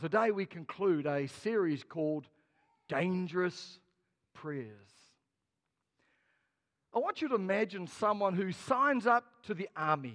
Today we conclude a series called Dangerous Prayers. I want you to imagine someone who signs up to the army.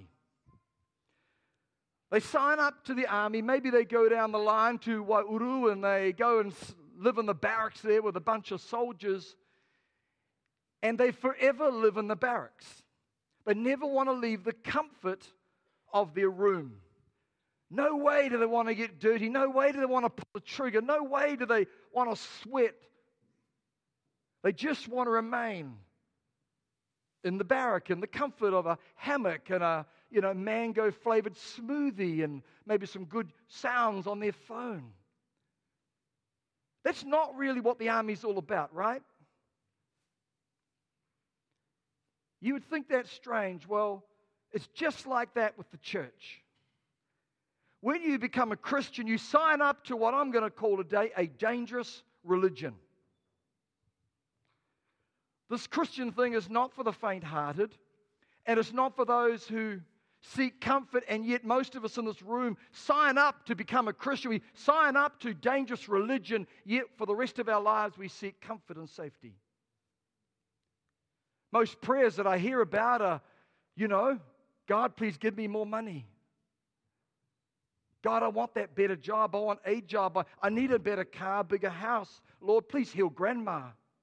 They sign up to the army, maybe they go down the line to Waiouru and they go and live in the barracks there with a bunch of soldiers, and they forever live in the barracks. They never want to leave the comfort of their room. No way do they want to get dirty. No way do they want to pull the trigger. No way do they want to sweat. They just want to remain in the barrack, in the comfort of a hammock and a mango-flavored smoothie and maybe some good sounds on their phone. That's not really what the army's all about, right? You would think that's strange. Well, it's just like that with the church. When you become a Christian, you sign up to what I'm going to call today a dangerous religion. This Christian thing is not for the faint-hearted, and it's not for those who seek comfort, and yet most of us in this room sign up to become a Christian. We sign up to dangerous religion, yet for the rest of our lives we seek comfort and safety. Most prayers that I hear about are, God, please give me more money. God, I want that better job. I want a job. I need a better car, bigger house. Lord, please heal grandma.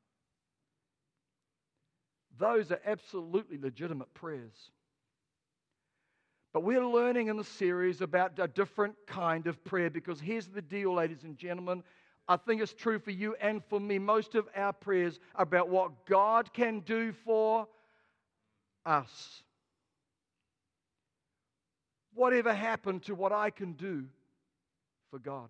Those are absolutely legitimate prayers. But we're learning in the series about a different kind of prayer, because here's the deal, ladies and gentlemen. I think it's true for you and for me. Most of our prayers are about what God can do for us. Whatever happened to what I can do for God?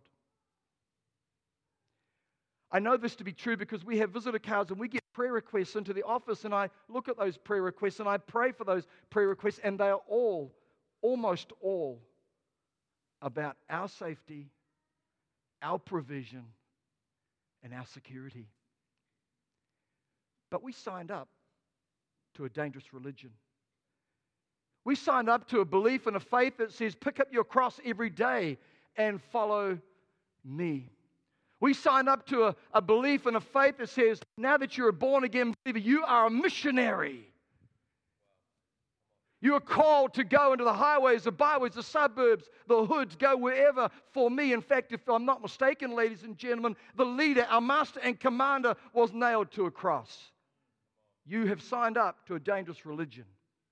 I know this to be true because we have visitor cards and we get prayer requests into the office, and I look at those prayer requests and I pray for those prayer requests, and they are almost all, about our safety, our provision, and our security. But we signed up to a dangerous religion. We signed up to a belief and a faith that says, pick up your cross every day and follow me. We signed up to a belief and a faith that says, now that you're a born-again believer, you are a missionary. You are called to go into the highways, the byways, the suburbs, the hoods, go wherever for me. In fact, if I'm not mistaken, ladies and gentlemen, the leader, our master and commander, was nailed to a cross. You have signed up to a dangerous religion.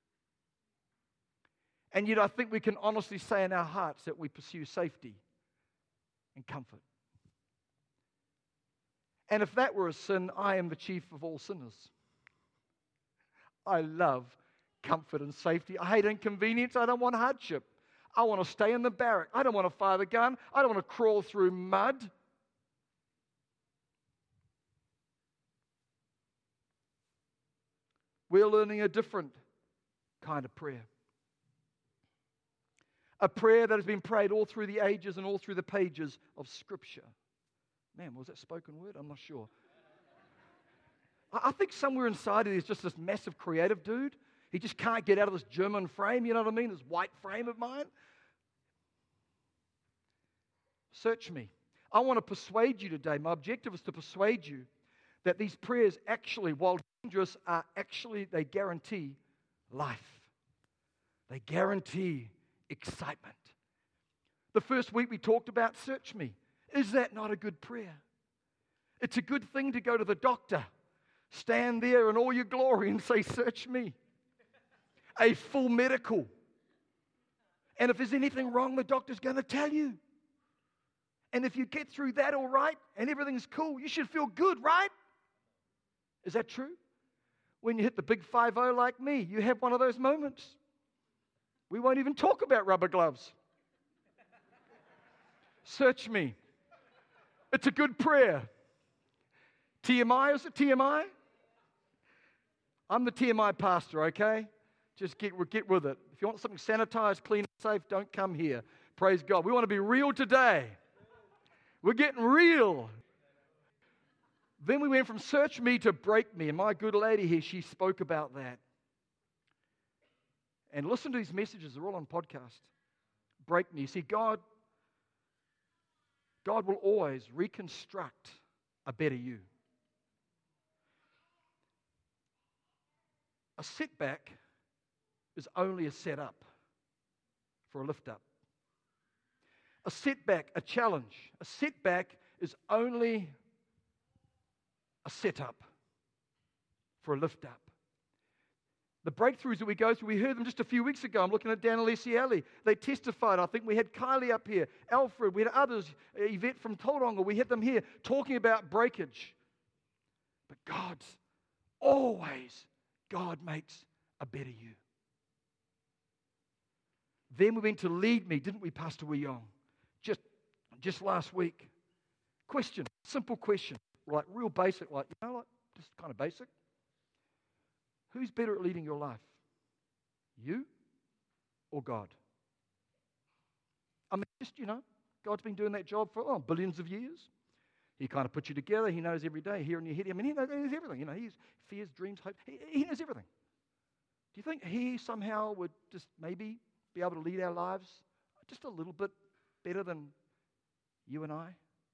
And yet I think we can honestly say in our hearts that we pursue safety and comfort. And if that were a sin, I am the chief of all sinners. I love comfort and safety. I hate inconvenience. I don't want hardship. I want to stay in the barrack. I don't want to fire the gun. I don't want to crawl through mud. We're learning a different kind of prayer. A prayer that has been prayed all through the ages and all through the pages of Scripture. Man, was that spoken word? I'm not sure. I think somewhere inside of you is just this massive creative dude. He just can't get out of this German frame, you know what I mean? This white frame of mine. Search me. I want to persuade you today. My objective is to persuade you that these prayers actually, while dangerous, they guarantee life. They guarantee excitement. The first week we talked about search me. Is that not a good prayer? It's a good thing to go to the doctor, stand there in all your glory and say, search me. A full medical. And if there's anything wrong, the doctor's going to tell you. And if you get through that all right and everything's cool, you should feel good, right? Is that true? When you hit the big 5-0 like me, you have one of those moments. We won't even talk about rubber gloves. Search me. It's a good prayer. TMI, is it TMI? I'm the TMI pastor, okay? Just get with it. If you want something sanitized, clean, and safe, don't come here. Praise God. We want to be real today. We're getting real. Then we went from search me to break me. And my good lady here, she spoke about that. And listen to these messages. They're all on podcast. Break me. You see, God God will always reconstruct a better you. A setback is only a setup for a lift up. A setback, a challenge, a setback is only a setup for a lift up. The breakthroughs that we go through, we heard them just a few weeks ago. I'm looking at Dan Alessielli. They testified. I think we had Kylie up here, Alfred, we had others, Yvette from Tauranga. We had them here talking about breakage. But God makes a better you. Then we went to Lead Me, didn't we, Pastor Wee Yong? Just last week. Question, simple question, like real basic, like just kind of basic. Who's better at leading your life? You or God? I mean, God's been doing that job for billions of years. He kind of puts you together. He knows every day here in your head. I mean, he knows everything. He fears, dreams, hope. He knows everything. Do you think he somehow would just maybe be able to lead our lives just a little bit better than you and I?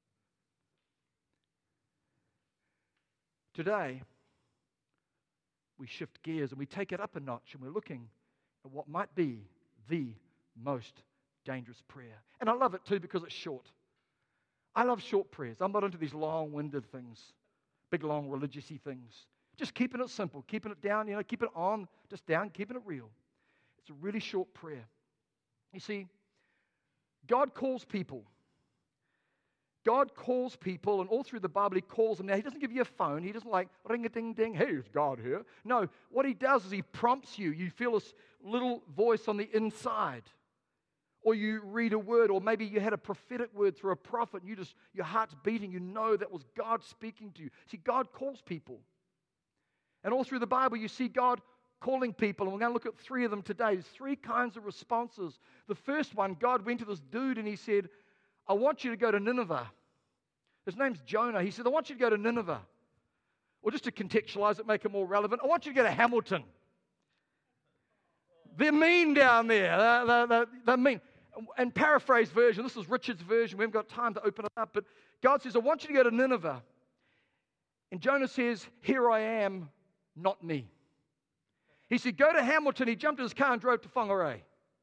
Today, we shift gears and we take it up a notch and we're looking at what might be the most dangerous prayer. And I love it too because it's short. I love short prayers. I'm not into these long-winded things, big, long religious-y things. Just keeping it simple, keeping it down, keep it on, just down, keeping it real. It's a really short prayer. You see, God calls people. God calls people, and all through the Bible, He calls them. Now, He doesn't give you a phone. He doesn't like, ring-a-ding-ding, hey, it's God here. No, what He does is He prompts you. You feel this little voice on the inside. Or you read a word, or maybe you had a prophetic word through a prophet, and your heart's beating. You know that was God speaking to you. See, God calls people. And all through the Bible, you see God calling people, and we're going to look at 3 of them today. There's 3 kinds of responses. The first one, God went to this dude, and He said, I want you to go to Nineveh. His name's Jonah. He said, I want you to go to Nineveh. Or just to contextualize it, make it more relevant, I want you to go to Hamilton. They're mean down there. They're mean. And paraphrase version, this is Richard's version. We haven't got time to open it up. But God says, I want you to go to Nineveh. And Jonah says, here I am, not me. He said, go to Hamilton. He jumped in his car and drove to Whangarei.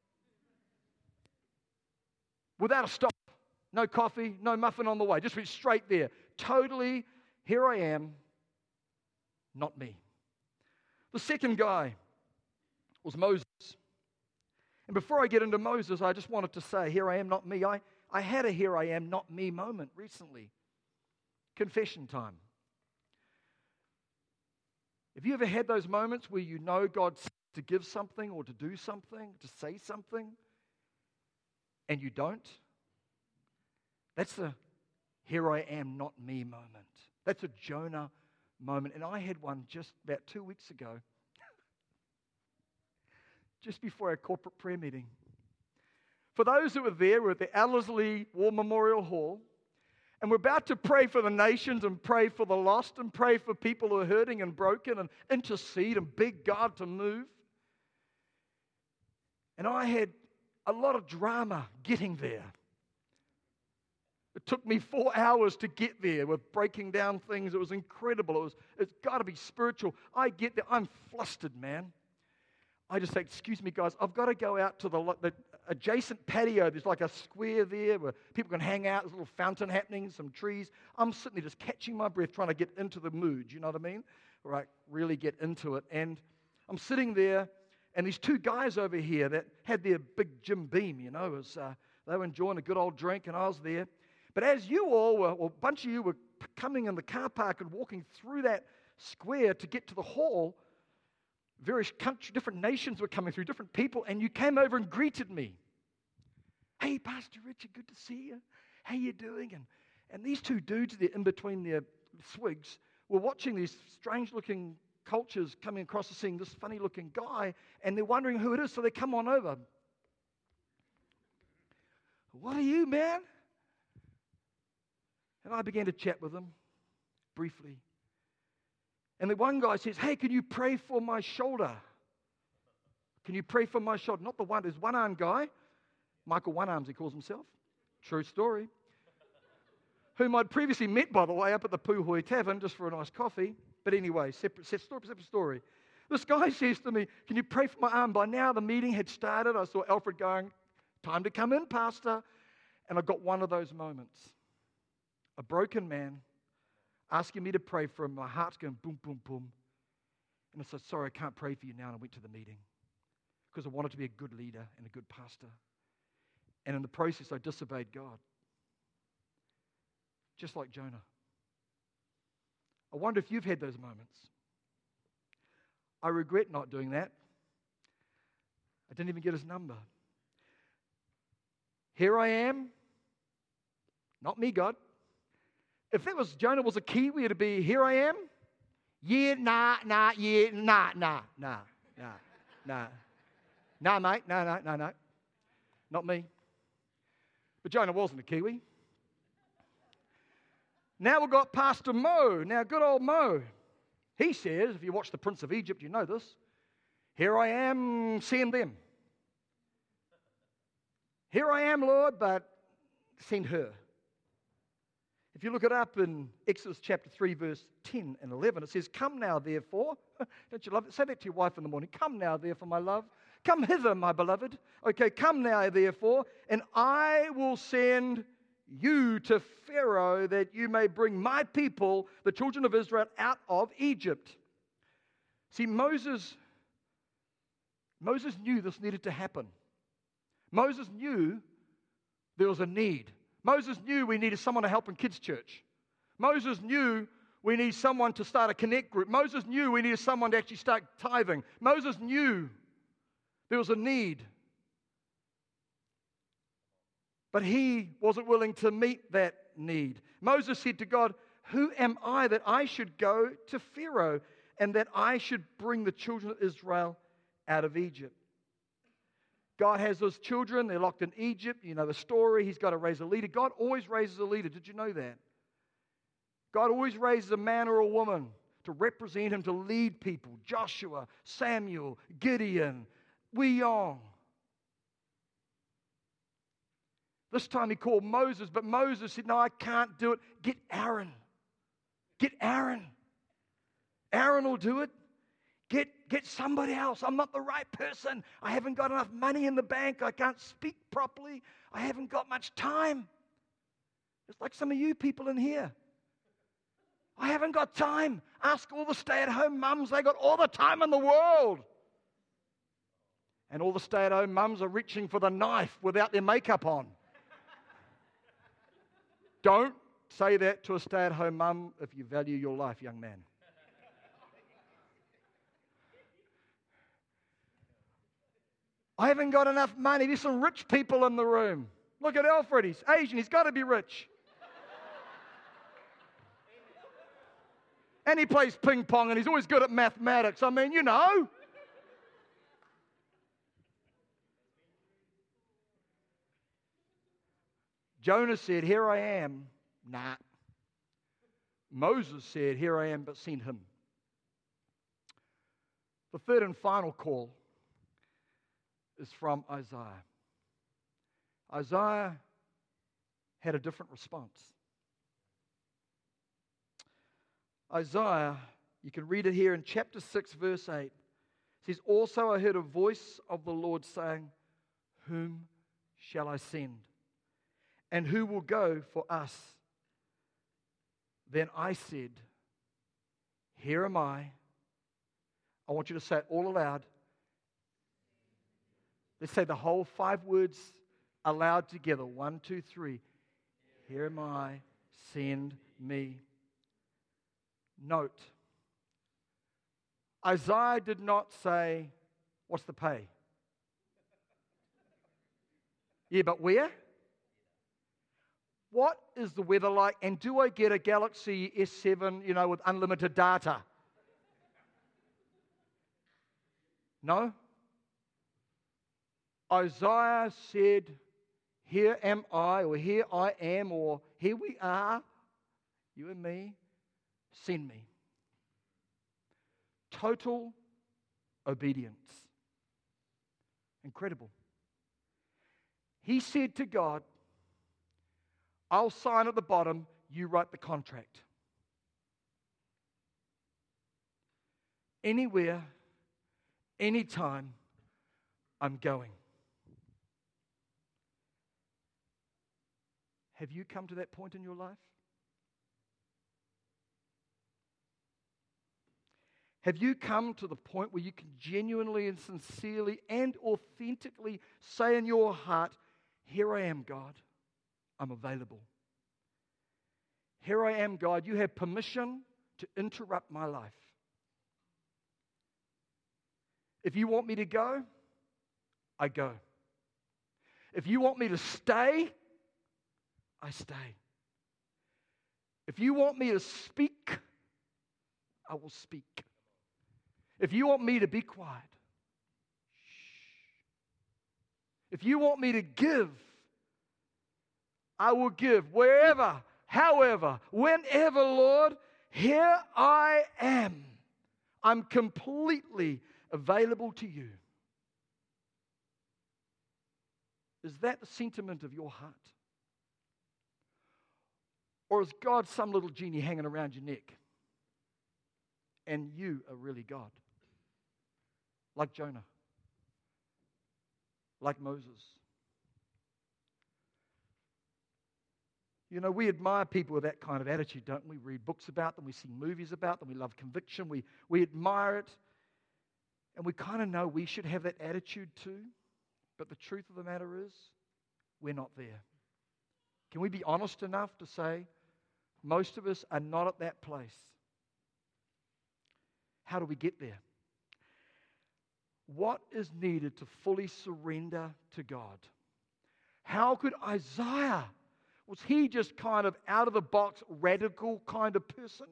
Without a stop. No coffee, no muffin on the way. Just went straight there. Totally, here I am, not me. The second guy was Moses. And before I get into Moses, I just wanted to say, here I am, not me. I had a here I am, not me moment recently. Confession time. Have you ever had those moments where you know God's to give something or to do something, to say something, and you don't? That's a here I am, not me moment. That's a Jonah moment. And I had one just about 2 weeks ago, just before our corporate prayer meeting. For those that were there, we're at the Ellerslie War Memorial Hall, and we're about to pray for the nations and pray for the lost and pray for people who are hurting and broken and intercede and beg God to move. And I had a lot of drama getting there. It took me 4 hours to get there with breaking down things. It was incredible. It's got to be spiritual. I get there. I'm flustered, man. I just say, excuse me, guys, I've got to go out to the adjacent patio. There's like a square there where people can hang out. There's a little fountain happening, some trees. I'm sitting there just catching my breath, trying to get into the mood. You know what I mean? Right, really get into it. And I'm sitting there, and these 2 guys over here that had their big Jim Beam, they were enjoying a good old drink, and I was there. But as you all were, or a bunch of you were coming in the car park and walking through that square to get to the hall, various countries, different nations were coming through, different people, and you came over and greeted me. Hey, Pastor Richard, good to see you. How you doing? And these 2 dudes there in between their swigs were watching these strange-looking cultures coming across and seeing this funny-looking guy, and they're wondering who it is, so they come on over. What are you, man? And I began to chat with them briefly. And the one guy says, hey, can you pray for my shoulder? Can you pray for my shoulder? Not the one, there's one-armed guy. Michael One Arms, he calls himself. True story. whom I'd previously met, by the way, up at the Puhoi Tavern just for a nice coffee. But anyway, separate story. This guy says to me, can you pray for my arm? By now the meeting had started. I saw Alfred going, time to come in, Pastor. And I got one of those moments. A broken man asking me to pray for him. My heart's going boom, boom, boom. And I said, sorry, I can't pray for you now. And I went to the meeting because I wanted to be a good leader and a good pastor. And in the process, I disobeyed God. Just like Jonah. I wonder if you've had those moments. I regret not doing that. I didn't even get his number. Here I am. Not me, God. If that was Jonah was a Kiwi, it'd be, here I am. Yeah, nah. Nah, mate. No. Not me. But Jonah wasn't a Kiwi. Now we've got Pastor Mo. Now, good old Mo. He says, if you watch The Prince of Egypt, you know this. Here I am, send them. Here I am, Lord, but send her. If you look it up in Exodus chapter 3, verse 10 and 11, it says, come now, therefore. Don't you love it? Say that to your wife in the morning. Come now, therefore, my love. Come hither, my beloved. Okay, come now, therefore, and I will send you to Pharaoh that you may bring my people, the children of Israel, out of Egypt. See, Moses knew this needed to happen. Moses knew there was a need. Moses knew we needed someone to help in kids' church. Moses knew we need someone to start a connect group. Moses knew we needed someone to actually start tithing. Moses knew there was a need. But he wasn't willing to meet that need. Moses said to God, who am I that I should go to Pharaoh and that I should bring the children of Israel out of Egypt? God has those children. They're locked in Egypt. You know the story. He's got to raise a leader. God always raises a leader. Did you know that? God always raises a man or a woman to represent him, to lead people. Joshua, Samuel, Gideon, Wee Yong. This time he called Moses, but Moses said, no, I can't do it. Get Aaron. Get Aaron. Aaron will do it. Get somebody else. I'm not the right person. I haven't got enough money in the bank. I can't speak properly. I haven't got much time. It's like some of you people in here. I haven't got time. Ask all the stay-at-home mums. They got all the time in the world. And all the stay-at-home mums are reaching for the knife without their makeup on. Don't say that to a stay-at-home mum if you value your life, young man. I haven't got enough money. There's some rich people in the room. Look at Alfred. He's Asian. He's got to be rich. And he plays ping pong and he's always good at mathematics. I mean, you know. Jonah said, here I am. Nah. Moses said, here I am, but send him. The third and final call is from Isaiah. Isaiah had a different response. Isaiah, you can read it here in chapter 6, verse 8. It says, also I heard a voice of the Lord saying, whom shall I send? And who will go for us? Then I said, here am I. I want you to say it all aloud. Let's say the whole 5 words aloud together. 1, 2, 3. Here am I, send me. Note, Isaiah did not say, what's the pay? Yeah, but where? What is the weather like? And do I get a Galaxy S7, with unlimited data? No? Isaiah said, here am I, or here I am, or here we are, you and me, send me. Total obedience. Incredible. He said to God, I'll sign at the bottom, you write the contract. Anywhere, anytime, I'm going. Have you come to that point in your life? Have you come to the point where you can genuinely and sincerely and authentically say in your heart, here I am, God, I'm available. Here I am, God, you have permission to interrupt my life. If you want me to go, I go. If you want me to stay, I stay. If you want me to speak, I will speak. If you want me to be quiet, shh. If you want me to give, I will give. Wherever, however, whenever, Lord, here I am. I'm completely available to you. Is that the sentiment of your heart? Or is God some little genie hanging around your neck? And you are really God? Like Jonah. Like Moses. You know, we admire people with that kind of attitude, don't we? We read books about them, we see movies about them, we love conviction, we admire it. And we kind of know we should have that attitude too. But the truth of the matter is, we're not there. Can we be honest enough to say, most of us are not at that place? How do we get there? What is needed to fully surrender to God? How could Isaiah, was he just kind of out of the box, radical kind of person?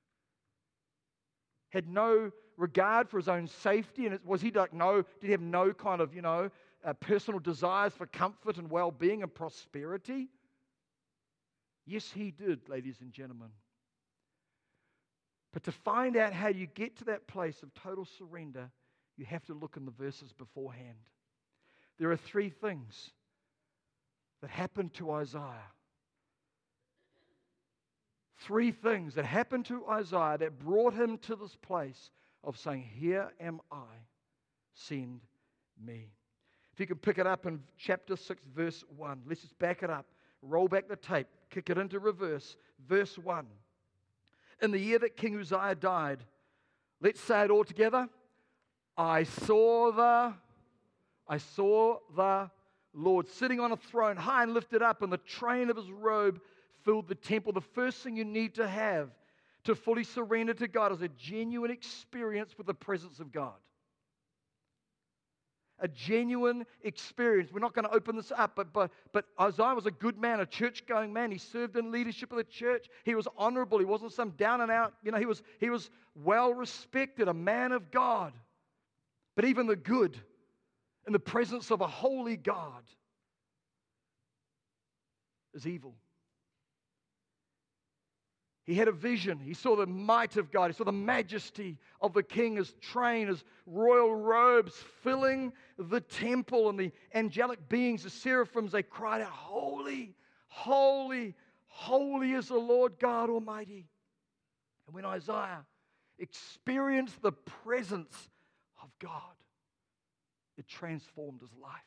Had no regard for his own safety, and was he like did he have no kind of, personal desires for comfort and well-being and prosperity? Yes, he did, ladies and gentlemen. But to find out how you get to that place of total surrender, you have to look in the verses beforehand. There are 3 things that happened to Isaiah. 3 things that happened to Isaiah that brought him to this place of saying, here am I, send me. If you can pick it up in chapter 6, verse 1. Let's just back it up. Roll back the tape. Kick it into reverse. Verse 1. In the year that King Uzziah died, let's say it all together. I saw the Lord sitting on a throne, high and lifted up, and the train of his robe filled the temple. The first thing you need to have to fully surrender to God is a genuine experience with the presence of God. A genuine experience. We're not going to open this up, but Isaiah was a good man, a church-going man. He served in leadership of the church. He was honorable. He wasn't some down and out. He was well respected, a man of God. But even the good, in the presence of a holy God, is evil. He had a vision. He saw the might of God. He saw the majesty of the king, his train, his royal robes filling the temple, and the angelic beings, the seraphims, they cried out, holy, holy, holy is the Lord God Almighty. And when Isaiah experienced the presence of God, it transformed his life.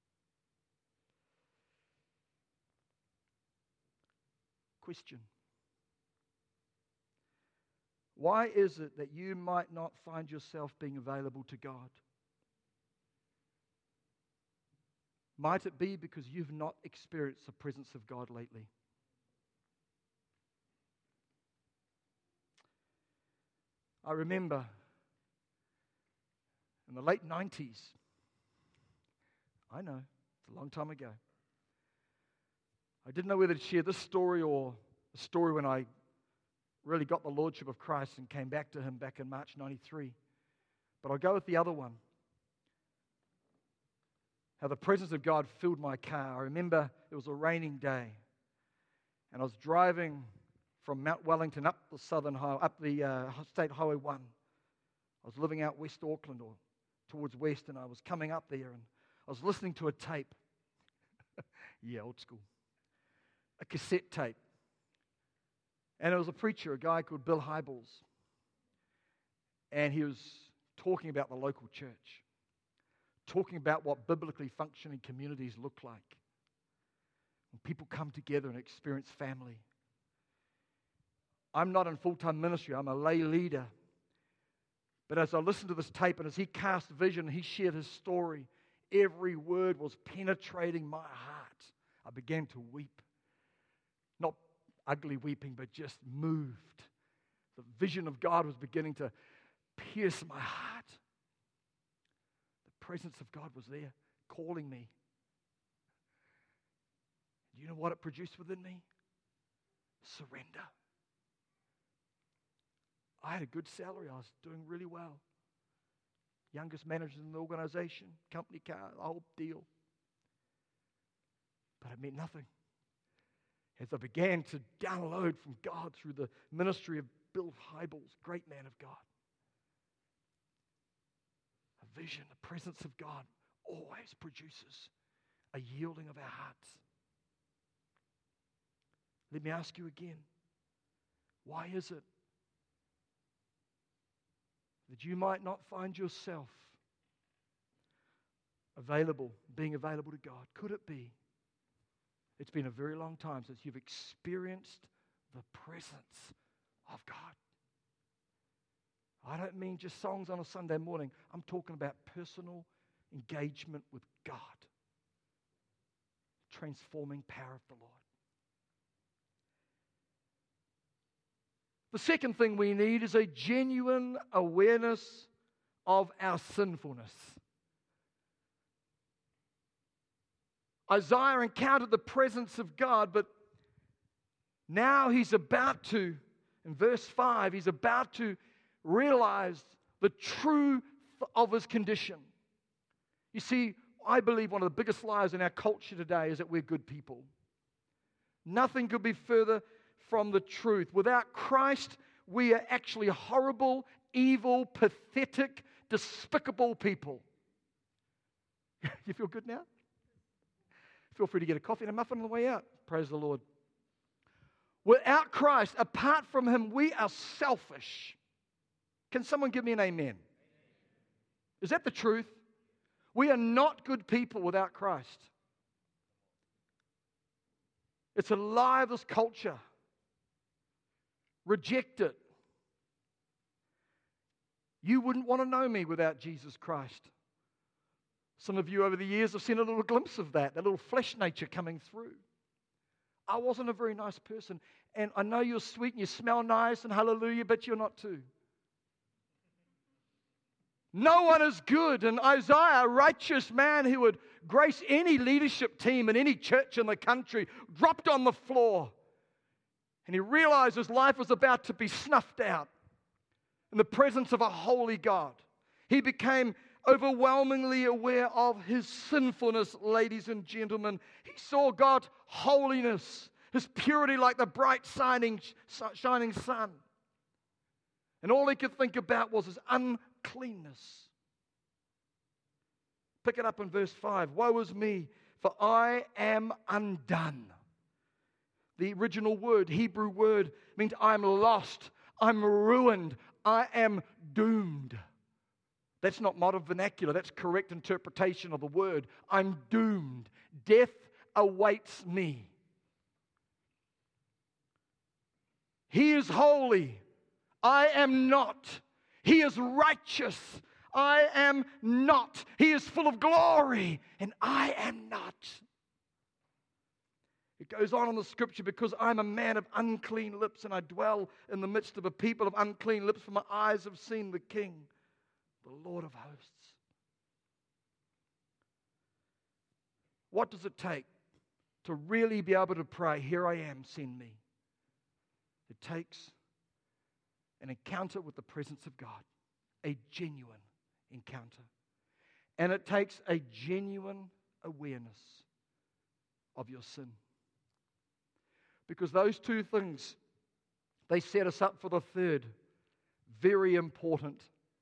Question. Why is it that you might not find yourself being available to God? Might it be because you've not experienced the presence of God lately? I remember in the late 90s, I know, it's a long time ago, I didn't know whether to share this story or a story when I really got the Lordship of Christ and came back to Him back in March 93. But I'll go with the other one. How the presence of God filled my car. I remember it was a raining day, and I was driving from Mount Wellington up the southern highway, up the State Highway 1. I was living out West Auckland or towards West, and I was coming up there, and I was listening to a tape. Yeah, old school. A cassette tape. And it was a preacher, a guy called Bill Hybels. And he was talking about the local church, talking about what biblically functioning communities look like. When people come together and experience family. I'm not in full-time ministry. I'm a lay leader. But as I listened to this tape and as he cast vision and he shared his story, every word was penetrating my heart. I began to weep. Not ugly weeping, but just moved. The vision of God was beginning to pierce my heart. The presence of God was there, calling me. Do you know what it produced within me? Surrender. I had a good salary. I was doing really well. Youngest manager in the organization, company car, the whole deal. But it meant nothing. As I began to download from God through the ministry of Bill Hybels, great man of God. A vision, the presence of God always produces a yielding of our hearts. Let me ask you again, why is it that you might not find yourself being available to God? Could it be it's been a very long time since you've experienced the presence of God? I don't mean just songs on a Sunday morning. I'm talking about personal engagement with God. Transforming power of the Lord. The second thing we need is a genuine awareness of our sinfulness. Isaiah encountered the presence of God, but now he's about to, in verse 5, he's about to realize the truth of his condition. You see, I believe one of the biggest lies in our culture today is that we're good people. Nothing could be further from the truth. Without Christ, we are actually horrible, evil, pathetic, despicable people. You feel good now? Feel free to get a coffee and a muffin on the way out. Praise the Lord. Without Christ, apart from Him, we are selfish. Can someone give me an amen? Is that the truth? We are not good people without Christ. It's a lie of this culture. Reject it. You wouldn't want to know me without Jesus Christ. Some of you over the years have seen a little glimpse of that little flesh nature coming through. I wasn't a very nice person, and I know you're sweet and you smell nice and hallelujah, but you're not too. No one is good, and Isaiah, a righteous man who would grace any leadership team in any church in the country, dropped on the floor. And he realized his life was about to be snuffed out in the presence of a holy God. He became overwhelmingly aware of his sinfulness, ladies and gentlemen. He saw God's holiness, His purity like the bright shining sun. And all he could think about was his uncleanness. Pick it up in verse 5. Woe is me, for I am undone. The original word, Hebrew word, means I'm lost, I'm ruined, I am doomed. That's not modern vernacular, that's correct interpretation of the word. I'm doomed. Death awaits me. He is holy, I am not. He is righteous, I am not. He is full of glory, and I am not. It goes on in the scripture, because I'm a man of unclean lips, and I dwell in the midst of a people of unclean lips, for my eyes have seen the King, the Lord of hosts. What does it take to really be able to pray, here I am, send me? It takes an encounter with the presence of God, a genuine encounter. And it takes a genuine awareness of your sin. Because those two things, they set us up for the third, very important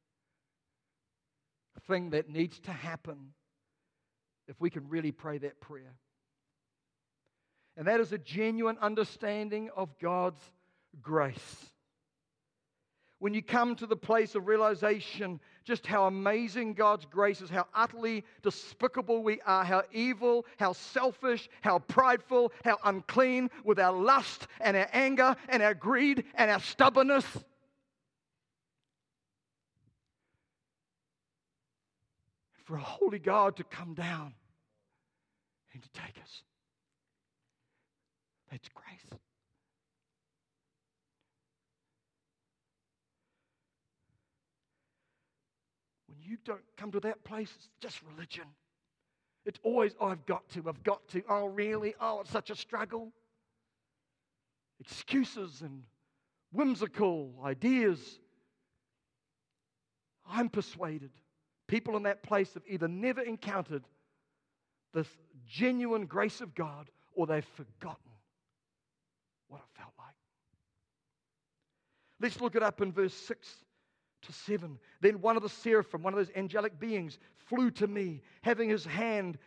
thing that needs to happen if we can really pray that prayer. And that is a genuine understanding of God's grace. When you come to the place of realization just how amazing God's grace is, how utterly despicable we are, how evil, how selfish, how prideful, how unclean with our lust and our anger and our greed and our stubbornness. For a holy God to come down and to take us. That's grace. When you don't come to that place, it's just religion. It's always, oh, I've got to. Oh, really? Oh, it's such a struggle. Excuses and whimsical ideas. I'm persuaded people in that place have either never encountered this genuine grace of God or they've forgotten what it felt like. Let's look it up in verse 6 to 7. Then one of the seraphim, one of those angelic beings, flew to me, having in his hand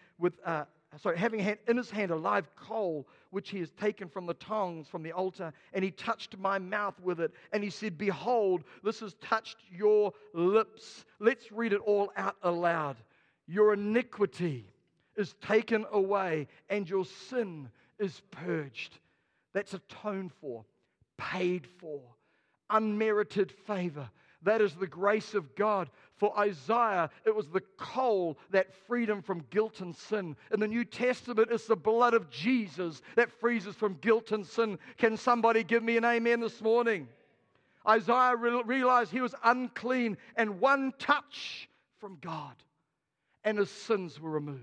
a live coal, which he has taken from the tongs from the altar, and he touched my mouth with it, and he said, behold, this has touched your lips. Let's read it all out aloud. Your iniquity is taken away, and your sin is purged. That's atoned for, paid for, unmerited favor. That is the grace of God. For Isaiah, it was the coal that freed him from guilt and sin. In the New Testament, it's the blood of Jesus that frees us from guilt and sin. Can somebody give me an amen this morning? Isaiah realized he was unclean, and one touch from God, and his sins were removed.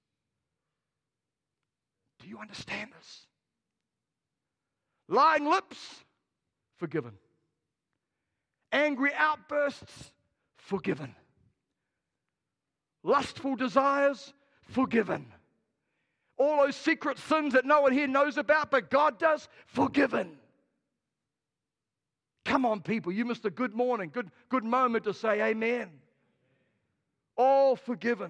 Do you understand this? Lying lips, forgiven. Angry outbursts, forgiven. Lustful desires, forgiven. All those secret sins that no one here knows about, but God does, forgiven. Come on, people, you missed a good morning, good moment to say amen. All forgiven.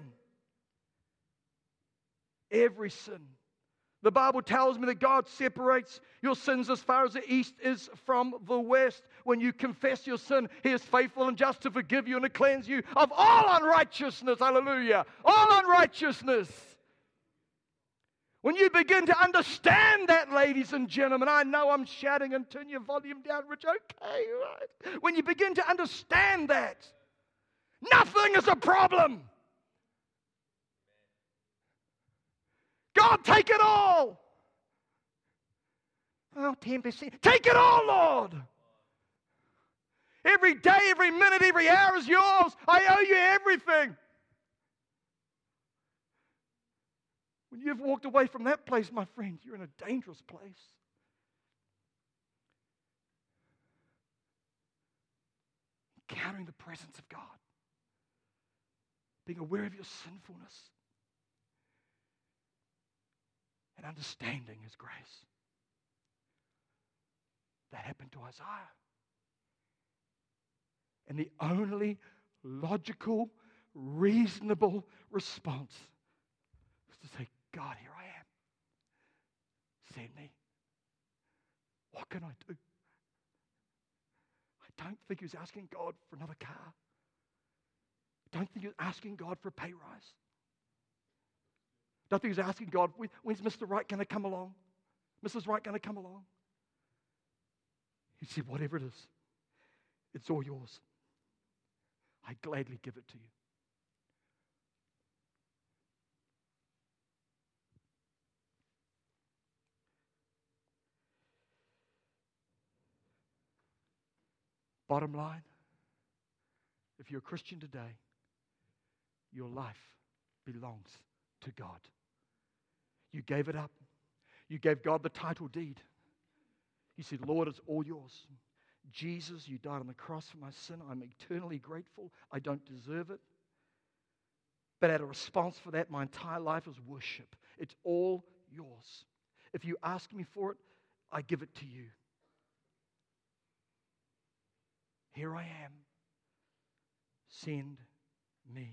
Every sin. The Bible tells me that God separates your sins as far as the east is from the west. When you confess your sin, He is faithful and just to forgive you and to cleanse you of all unrighteousness. Hallelujah. All unrighteousness. When you begin to understand that, ladies and gentlemen, I know I'm shouting and turn your volume down, Rich. Okay, right. When you begin to understand that, nothing is a problem. God, take it all. Oh, 10%. Take it all, Lord. Every day, every minute, every hour is yours. I owe you everything. When you've walked away from that place, my friend, you're in a dangerous place. Encountering the presence of God. Being aware of your sinfulness. And understanding His grace. That happened to Isaiah. And the only logical, reasonable response is to say, God, here I am. Send me. What can I do? I don't think he was asking God for another car. I don't think he was asking God for a pay rise. I don't think he was asking God, when's Mr. Right going to come along? Mrs. Right going to come along? He said, whatever it is, it's all yours. I gladly give it to you. Bottom line, if you're a Christian today, your life belongs to God. You gave it up. You gave God the title deed. You said, Lord, it's all yours. Jesus, you died on the cross for my sin. I'm eternally grateful. I don't deserve it. But out of response for that, my entire life is worship. It's all yours. If you ask me for it, I give it to you. Here I am. Send me.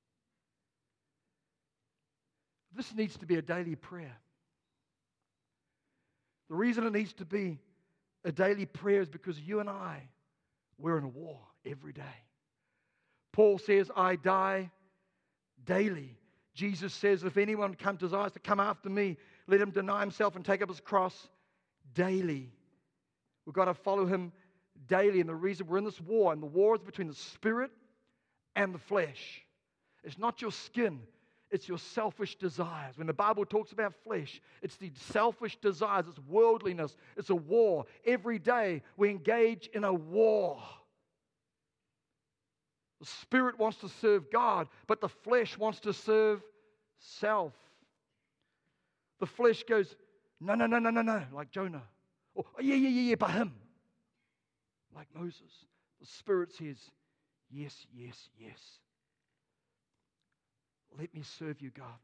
This needs to be a daily prayer. The reason it needs to be a daily prayer is because you and I, we're in a war every day. Paul says, I die daily. Jesus says, if anyone desires to come after me, let him deny himself and take up his cross daily. We've got to follow him daily. And the reason we're in this war, and the war is between the spirit and the flesh. It's not your skin. It's your selfish desires. When the Bible talks about flesh, it's the selfish desires. It's worldliness. It's a war. Every day we engage in a war. The spirit wants to serve God, but the flesh wants to serve self. The flesh goes, no, like Jonah. Or, oh, yeah, by him. Like Moses. The spirit says, yes. Let me serve you, God.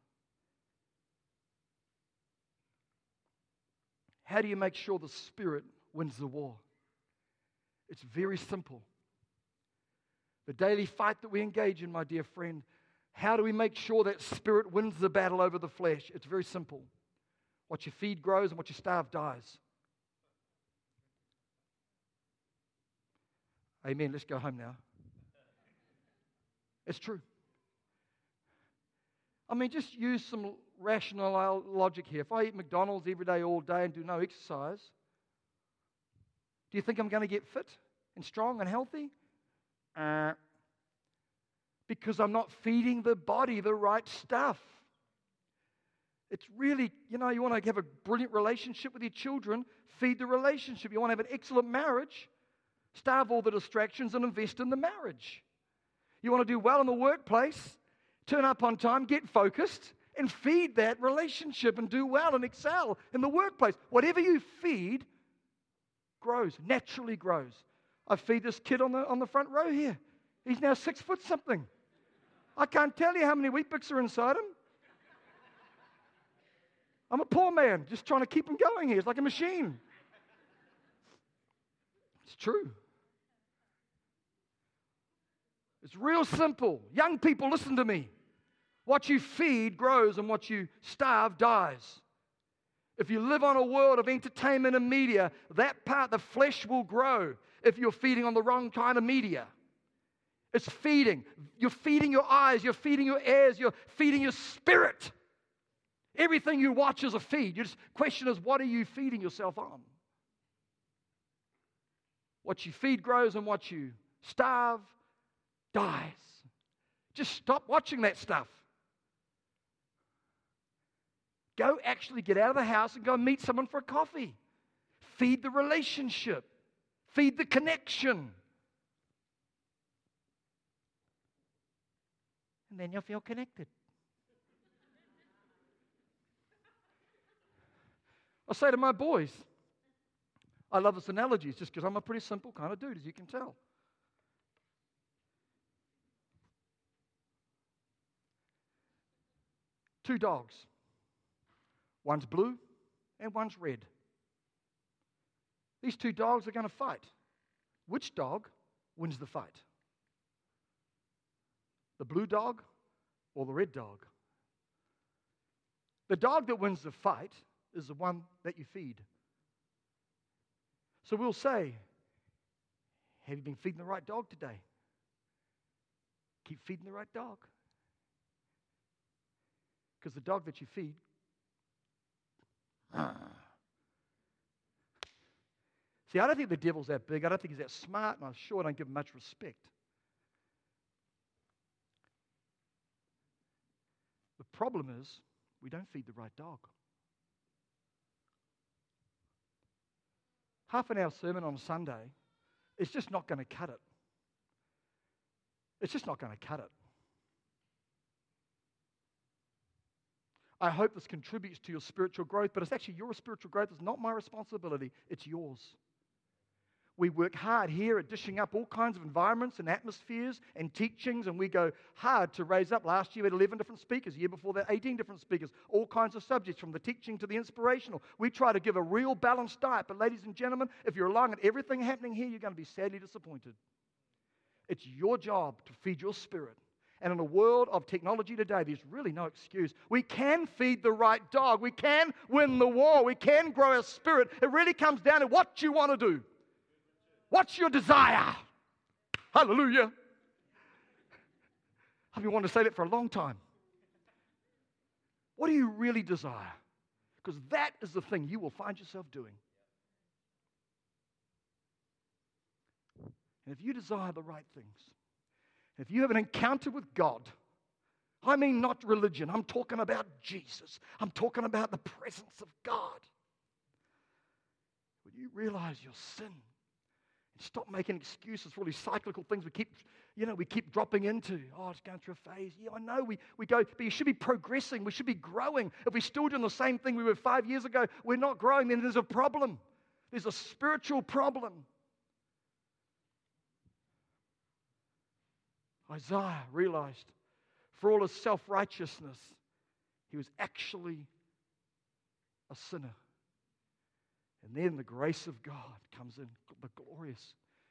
How do you make sure the spirit wins the war? It's very simple. The daily fight that we engage in, my dear friend, how do we make sure that spirit wins the battle over the flesh? It's very simple. What you feed grows and what you starve dies. Amen. Let's go home now. It's true. I mean, just use some rational logic here. If I eat McDonald's every day, all day, and do no exercise, do you think I'm going to get fit and strong and healthy? Because I'm not feeding the body the right stuff. It's really, you want to have a brilliant relationship with your children, feed the relationship. You want to have an excellent marriage, starve all the distractions and invest in the marriage. You want to do well in the workplace, turn up on time, get focused, and feed that relationship and do well and excel in the workplace. Whatever you feed grows, naturally grows. I feed this kid on the front row here. He's now 6 foot something. I can't tell you how many Weet-Bix are inside him. I'm a poor man just trying to keep him going here. It's like a machine. It's true. It's real simple. Young people, listen to me. What you feed grows and what you starve dies. If you live on a world of entertainment and media, that part, the flesh will grow if you're feeding on the wrong kind of media. It's feeding. You're feeding your eyes. You're feeding your ears. You're feeding your spirit. Everything you watch is a feed. Your question is, what are you feeding yourself on? What you feed grows and what you starve dies. Just stop watching that stuff. Go actually get out of the house and go meet someone for a coffee. Feed the relationship. Feed the connection. And then you'll feel connected. I say to my boys, I love this analogy, it's just because I'm a pretty simple kind of dude, as you can tell. Two dogs. One's blue and one's red. These two dogs are going to fight. Which dog wins the fight? The blue dog or the red dog? The dog that wins the fight is the one that you feed. So we'll say, have you been feeding the right dog today? Keep feeding the right dog. Because the dog that you feed, see, I don't think the devil's that big. I don't think he's that smart, and I'm sure I don't give him much respect. The problem is, we don't feed the right dog. Half an hour sermon on a Sunday, it's just not going to cut it. It's just not going to cut it. I hope this contributes to your spiritual growth, but it's actually your spiritual growth. It's not my responsibility. It's yours. We work hard here at dishing up all kinds of environments and atmospheres and teachings, and we go hard to raise up. Last year we had 11 different speakers. The year before that, 18 different speakers. All kinds of subjects, from the teaching to the inspirational. We try to give a real balanced diet. But ladies and gentlemen, if you're relying on everything happening here, you're going to be sadly disappointed. It's your job to feed your spirit. And in a world of technology today, there's really no excuse. We can feed the right dog. We can win the war. We can grow our spirit. It really comes down to what you want to do. What's your desire? Hallelujah. I've been wanting to say that for a long time. What do you really desire? Because that is the thing you will find yourself doing. And if you desire the right things, if you have an encounter with God, I mean not religion, I'm talking about Jesus. I'm talking about the presence of God. When you realize your sin, and stop making excuses for all these cyclical things we keep dropping into. Oh, it's going through a phase. Yeah, I know we go, but you should be progressing. We should be growing. If we're still doing the same thing we were 5 years ago, we're not growing, then there's a problem. There's a spiritual problem. Isaiah realized for all his self-righteousness, he was actually a sinner. And then the grace of God comes in, the glorious,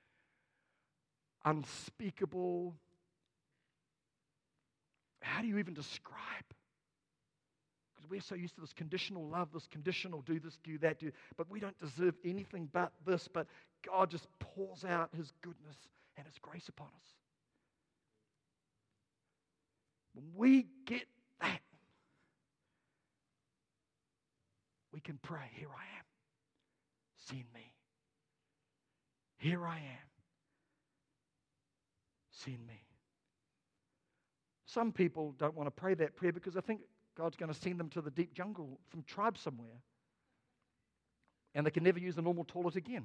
unspeakable. How do you even describe? Because we're so used to this conditional love, this conditional do this, do that, but we don't deserve anything but this. But God just pours out His goodness and His grace upon us. When we get that, we can pray, here I am. Send me. Here I am. Send me. Some people don't want to pray that prayer because they think God's going to send them to the deep jungle, some tribe somewhere. And they can never use the normal toilet again.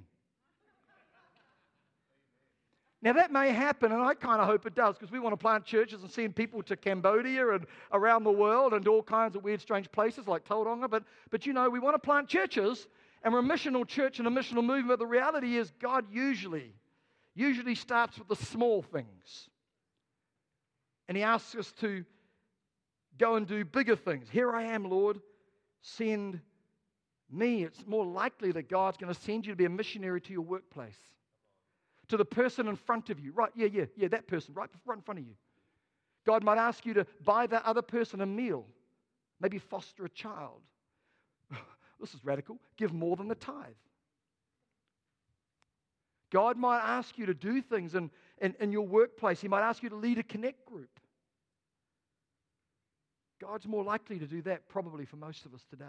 Now that may happen, and I kind of hope it does, because we want to plant churches and send people to Cambodia and around the world and all kinds of weird, strange places like Tauranga. But you know, we want to plant churches, and we're a missional church and a missional movement. But the reality is God usually starts with the small things. And He asks us to go and do bigger things. Here I am, Lord, send me. It's more likely that God's going to send you to be a missionary to your workplace. To the person in front of you. Right, yeah, that person right in front of you. God might ask you to buy that other person a meal. Maybe foster a child. This is radical. Give more than the tithe. God might ask you to do things in your workplace. He might ask you to lead a connect group. God's more likely to do that probably for most of us today.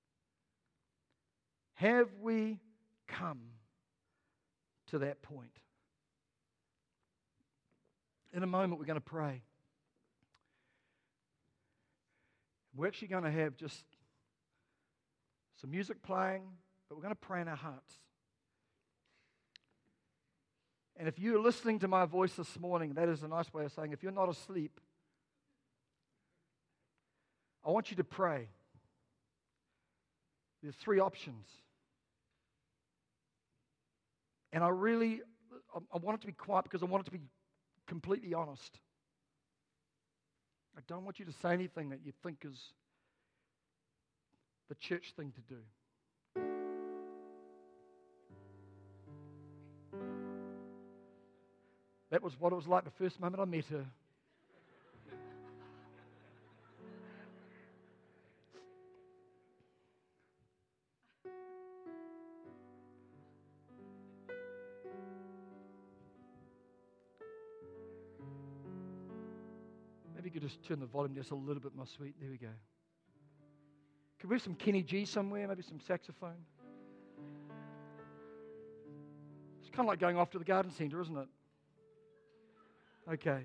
Have we come to that point? In a moment, we're going to pray. We're actually going to have just some music playing, but we're going to pray in our hearts. And if you're listening to my voice this morning, that is a nice way of saying if you're not asleep, I want you to pray. There's 3 options. And I want it to be quiet because I want it to be completely honest. I don't want you to say anything that you think is the church thing to do. That was what it was like the first moment I met her. Maybe you could just turn the volume just a little bit more sweet. There we go. Could we have some Kenny G somewhere? Maybe some saxophone? It's kind of like going off to the garden centre, isn't it? Okay.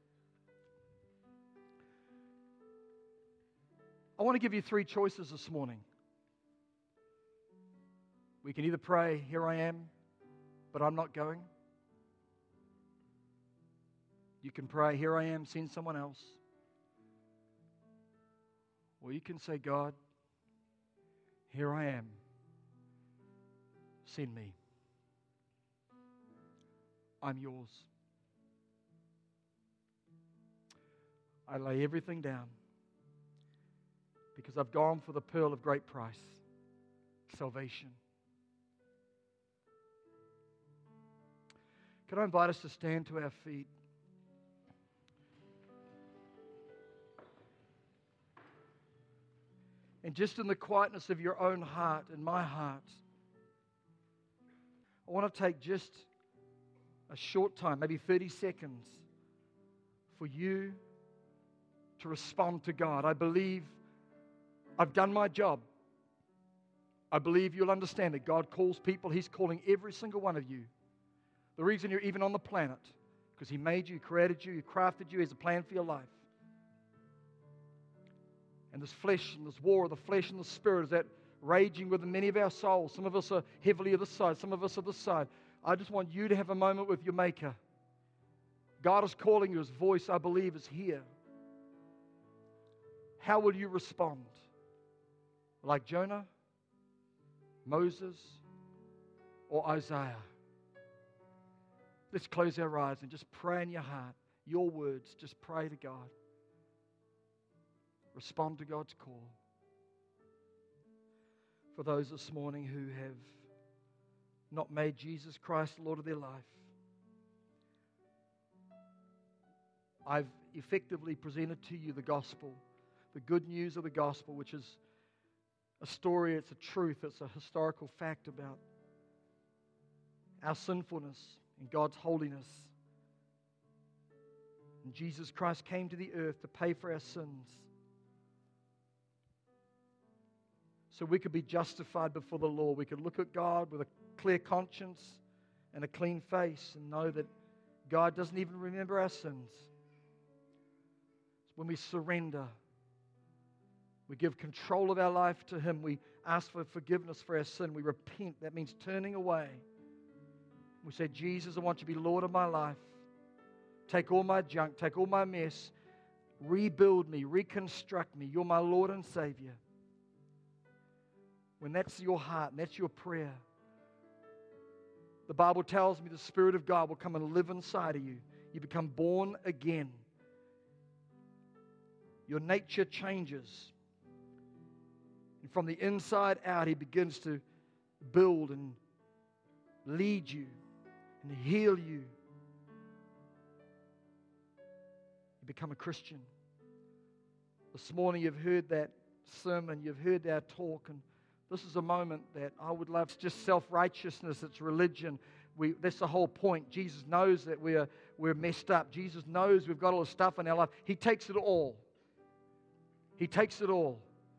I want to give you 3 choices this morning. We can either pray, here I am, but I'm not going. You can pray, here I am, send someone else. Or you can say, God, here I am, send me. I'm yours. I lay everything down because I've gone for the pearl of great price, salvation. Can I invite us to stand to our feet? And just in the quietness of your own heart and my heart, I want to take just a short time, maybe 30 seconds, for you to respond to God. I believe I've done my job. I believe you'll understand that God calls people. He's calling every single one of you. The reason you're even on the planet, because He made you, created you, He crafted you. He has a plan for your life. And this flesh and this war of the flesh and the spirit is that raging within many of our souls. Some of us are heavily on this side. Some of us are this side. I just want you to have a moment with your Maker. God is calling you. His voice, I believe, is here. How will you respond? Like Jonah, Moses, or Isaiah? Let's close our eyes and just pray in your heart. Your words, just pray to God. Respond to God's call. For those this morning who have not made Jesus Christ the Lord of their life, I've effectively presented to you the gospel, the good news of the gospel, which is a story, it's a truth, it's a historical fact about our sinfulness and God's holiness. And Jesus Christ came to the earth to pay for our sins, so we could be justified before the Lord. We could look at God with a clear conscience and a clean face and know that God doesn't even remember our sins. When we surrender, we give control of our life to Him. We ask for forgiveness for our sin. We repent. That means turning away. We say, Jesus, I want you to be Lord of my life. Take all my junk, take all my mess, rebuild me, reconstruct me. You're my Lord and Savior. When that's your heart and that's your prayer, the Bible tells me the Spirit of God will come and live inside of you. You become born again. Your nature changes. And from the inside out, He begins to build and lead you and heal you. You become a Christian. This morning you've heard that sermon, you've heard our talk, and this is a moment that I would love. It's just self-righteousness, it's religion. That's the whole point. Jesus knows that we're messed up. Jesus knows we've got all the stuff in our life. He takes it all. He takes it all.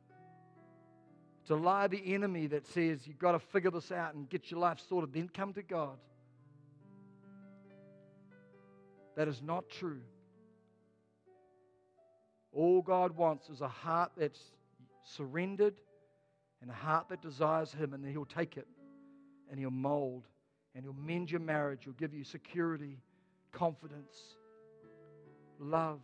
To lie the enemy that says you've got to figure this out and get your life sorted, then come to God. That is not true. All God wants is a heart that's surrendered and a heart that desires Him, and then He'll take it and He'll mold and He'll mend your marriage. He'll give you security, confidence, love.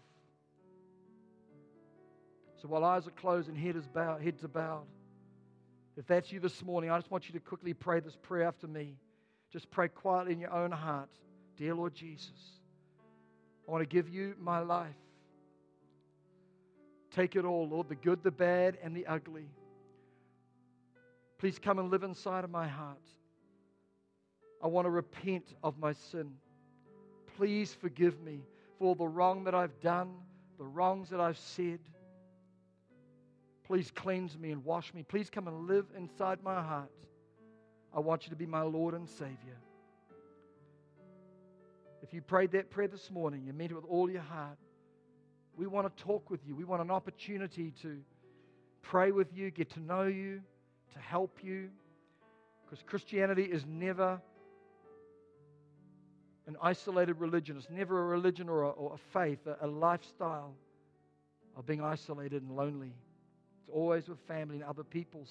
So while eyes are closed and heads are bowed, if that's you this morning, I just want you to quickly pray this prayer after me. Just pray quietly in your own heart. Dear Lord Jesus, I want to give you my life. Take it all, Lord, the good, the bad, and the ugly. Please come and live inside of my heart. I want to repent of my sin. Please forgive me for all the wrong that I've done, the wrongs that I've said. Please cleanse me and wash me. Please come and live inside my heart. I want you to be my Lord and Savior. If you prayed that prayer this morning, you meant it with all your heart, we want to talk with you. We want an opportunity to pray with you, get to know you, to help you. Because Christianity is never an isolated religion. It's never a religion or a faith, a lifestyle of being isolated and lonely. It's always with family and other people.